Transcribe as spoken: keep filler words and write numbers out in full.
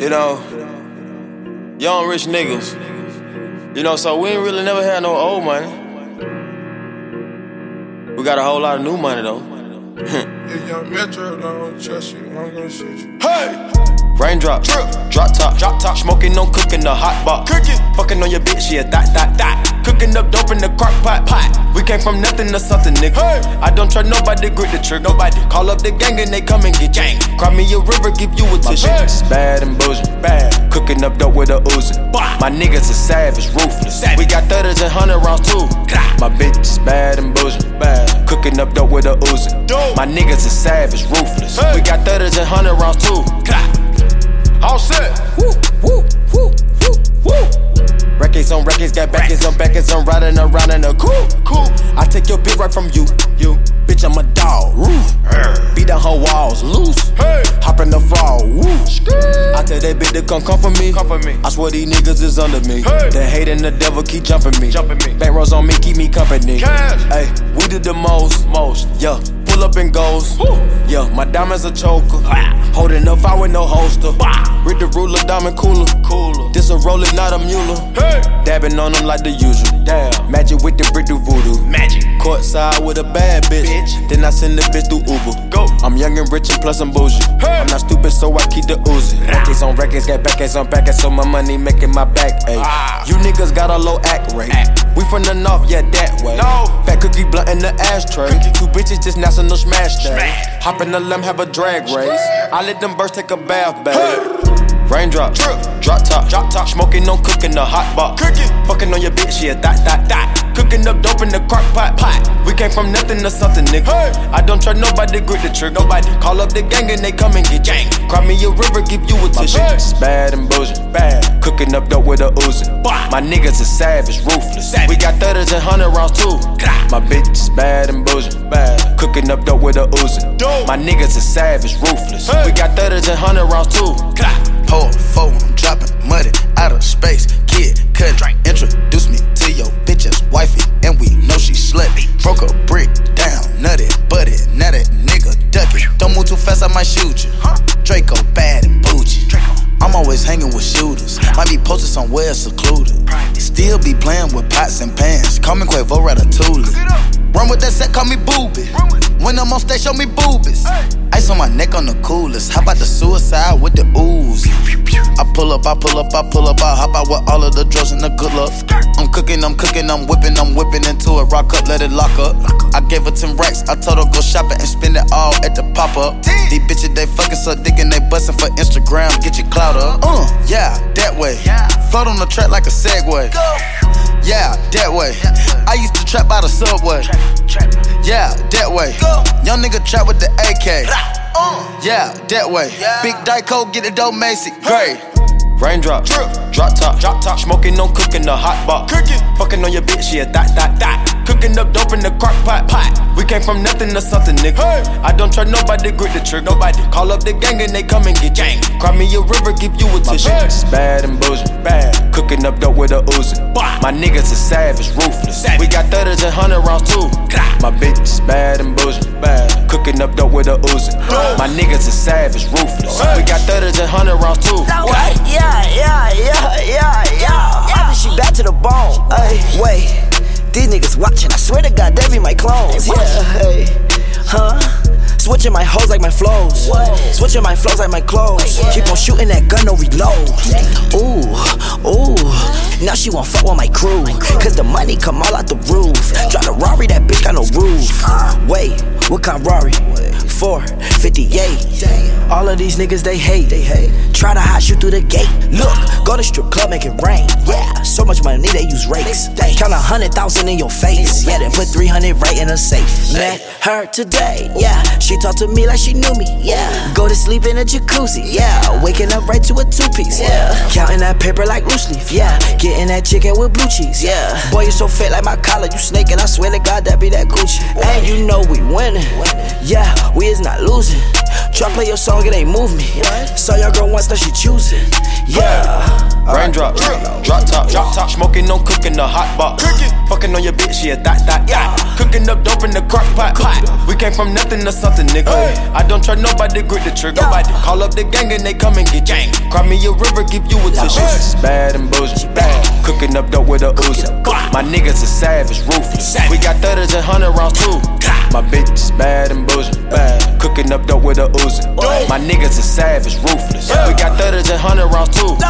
You know, young rich niggas. You know, so we ain't really never had no old money. We got a whole lot of new money though. If young Metro don't trust you, I'm gonna shoot you. Hey! Raindrop, drip, drop top, drop top. Smoking on cooking the hot box. Cooking, fucking on your bitch, yeah, that, that, that. Cooking up dope in the crock pot, pot. We came from nothing to something, nigga. Hey. I don't try nobody, grip the trigger. Nobody call up the gang and they come and get gang. Cry me a river, give you a tissue. My bitch is bad and bullshit, bad. Cooking up dope with a Uzi. My niggas are savage, ruthless. Savage. We got thirties and hundred rounds too. My bitch is bad and bullshit, bad. Cooking up dope with a Uzi. My niggas are savage, ruthless. Hey. We got thirties and hundred rounds too. All set. Woo, woo, woo, woo, woo. Records on records, got backers on backers. I'm riding around in a cool, cool. I take your bitch right from you, you. Bitch, I'm a dog. Roof. Beat down her walls, loose. Hey. Hop in the fall, woo. I tell that bitch to come come for me. Come for me. I swear these niggas is under me. Hey. The hate and the devil keep jumping me. Jumping me. Bank rolls on me, keep me company. Hey, we did the most, most, yeah. Pull up and goes, woo. Yeah, my diamonds a choker. Ah. Holding up out with no holster. Bah. Read the ruler, diamond cooler. Cooler. This a roller, not a mule. Hey. Dabbing on them like the usual. Damn. Magic with the brick do voodoo. Magic. Courtside with a bad bitch. bitch. Then I send the bitch through Uber. Go. I'm young and rich and plus I'm bougie. Hey. I'm not stupid, so I keep the Uzi. Records on records, got backers on backers, so my money making my back ache. Ah. You niggas got a low act rate. Act. We from the north, yeah, that way. No. Fat cookie blunt in the ashtray. Cookie. Two bitches just national smash day. Smash. Hop in the limb, have a drag race. I let them birds take a bath, babe. Hey. Raindrop, drip, drop top, drop top. Smoking on cooking the hot box. Cooking, fucking on your bitch, yeah, that, that, that. Cooking up dope in the crock pot, pot. We came from nothing to something, nigga. Hey. I don't try nobody, grip the trigger. Nobody call up the gang and they come and get gang. Cry me a river, give you a tissue. My bitch is bad and bullshit, bad. Cooking up dope with a Uzi. My niggas is savage, ruthless. Savage. We got thirties and hundred rounds too. My bitch is bad and bullshit, bad. Cooking up dope with a Uzi. My niggas is savage, ruthless. Hey. We got thirties and hundred rounds too. Pour four, I'm dropping money out of space. Kid, cut, introduce me to your bitch's wifey, and we know she slutty. Broke a brick down, nutty, butty, now that nigga ducky. Don't move too fast, I might shoot you. Draco bad and bougie. I'm always hanging with shooters. Might be posted somewhere secluded. Still be playing with pots and pans. Call me Quavo Ratatouille. Run with that set, call me Booby. When I'm on stage, show me boobies. Ice on my neck on the coolest. How about the suicide with the ooze? I pull up, I pull up, I pull up, I hop out with all of the drugs and the good luck. I'm cooking, I'm cooking, I'm whipping, I'm whipping into it. Rock up, let it lock up. I gave her ten racks, I told her go shopping and spend it all at the pop-up. These bitches, they fucking suck dick and they bustin' for Instagram. Get your clout up. Uh, yeah, that way. Float on the track like a Segway. Yeah, that way. I used to trap by the subway. Yeah, that way. Young nigga trap with the A K. Yeah, that way. Big Dyco, get the dope Macy. Great. Raindrop, drip, drop top, drop top. Smoking on cooking the hot box. Cooking, fucking on your bitch, yeah, that, that, that. Cooking up dope in the crock pot, pot. We came from nothing to something, nigga. Hey. I don't try nobody, grip the trigger. Nobody call up the gang and they come and get gang. Cry me a river, give you a tissue. My bitch is bad and bullshit, bad. Cooking up dope with a Uzi. My niggas is savage, ruthless. Savage. We got thirties and hundred rounds too. My bitch is bad and bullshit, bad. Cooking up dope with a Uzi. My niggas is savage, ruthless. We got thirties and hundred rounds too. What? Yeah, yeah, yeah, yeah, yeah. I think she back to the bone. Ay, wait, these niggas watching. I swear to God, they be my clones. Yeah, hey, huh? Switching my hoes like my flows. Switching my flows like my clothes. Keep on shooting that gun, no reload. Ooh, ooh. Now she won't fuck with my crew. Cause the money come all out the roof. Drive the Rari, that bitch got no roof. Wait, what kind Rari? four fifty-eight. All of these niggas, they hate. They hate. Try to hide you through the gate. Look, go to strip club, make it rain. Yeah, so much money, they use rakes. Count a hundred thousand in your face. Yeah, then put three hundred right in a safe. Met her today. Yeah, she talked to me like she knew me. Yeah, go to sleep in a jacuzzi. Yeah, waking up right to a two-piece. Yeah, counting that paper like loose leaf. Yeah, getting that chicken with blue cheese. Yeah, boy, you so fat like my collar. You snaking, I swear to God, that be that Gucci. And you know we winning. Yeah, we is not losing. Try play your song, it ain't move me. Saw your girl once, now she choosing. Yeah. Raindrop, drop top, drop top, smoking on cooking the hot box. Fucking on your bitch, yeah, that, that, yeah. Cooking up dope in the crock pot. We came from nothing to something, nigga. I don't try nobody, grip the trigger. Call up the gang and they come and get gang. Cry me a river, give you a tissue. Bad and bullshit, bad. Cooking up dope with a Uzi. My niggas are savage, ruthless. We got thirties and hundred rounds too. My bitch is bad and bullshit, bad. Cooking up dope with a Uzi. My niggas are savage, ruthless. We got thirties and hundred rounds too.